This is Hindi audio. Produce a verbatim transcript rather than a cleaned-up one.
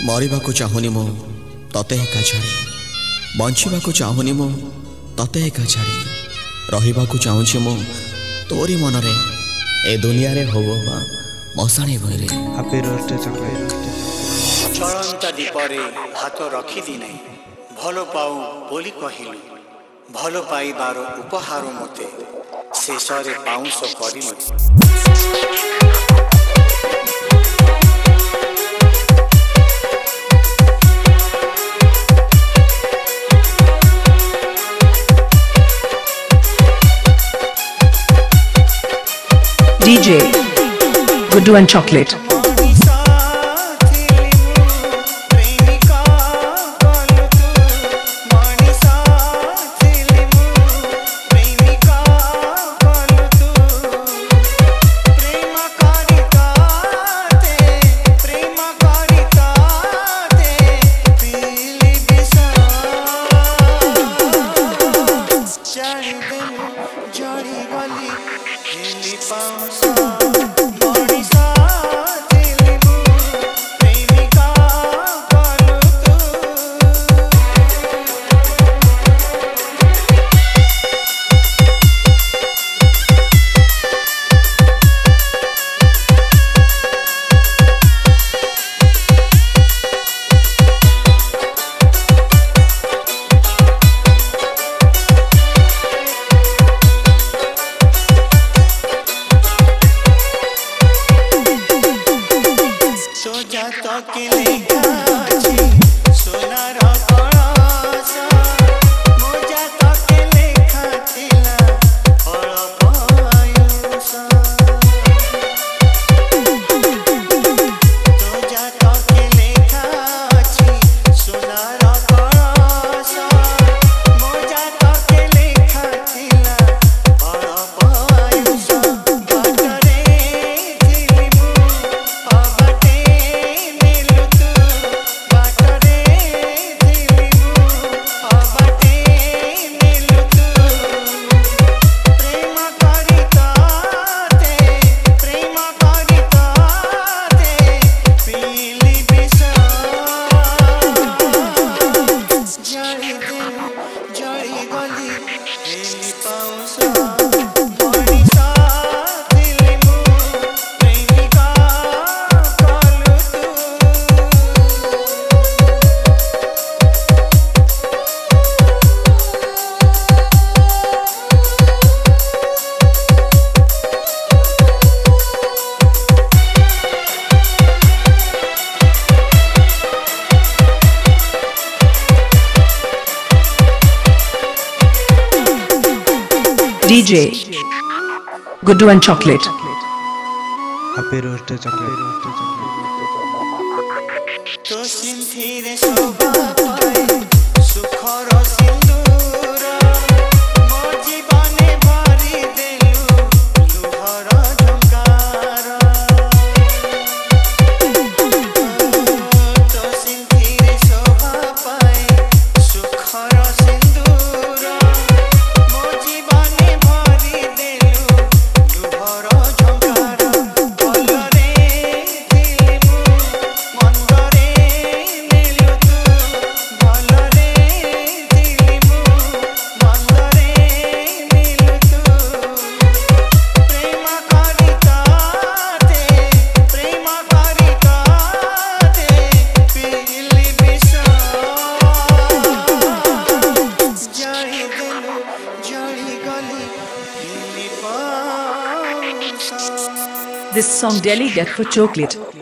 मरिबाकु चाहुनी मो तते एका छाड़ी बंचिबाकु चाहुनी मो तते एका छाड़ी रहिबाकु चाहुछि मो तोरी मनरे ए दुनिया रे होबो बा मसाणी भइरे हैप्पी बर्थडे चॉकलेट चलंता दीपरे हाथ रखी दी नहीं भलो पाऊ बोली कहिलु भलो पाइबार उपहार मते शेषरे पाउंस करी D J Gudu and Chocolate. D J Gudu and Chocolate. Happy birthday Chocolate तो सिंथिरे शोभा पाए सुखर सिंदूर मो जीवने भरी देलु लुहर झंकार तो सिंथिरे शोभा पाए सुखर सिंदूर मो जीवने भरी देलु लुहर झंकार भलरे दिलमु मंदरे मिलु तू भलरे दिलमु मंदरे मिलु तू प्रेम करिताते प्रेम करिताते पीली विष जळी देलु जळी गली पीली पाउस This song Delhi Death for Chocolate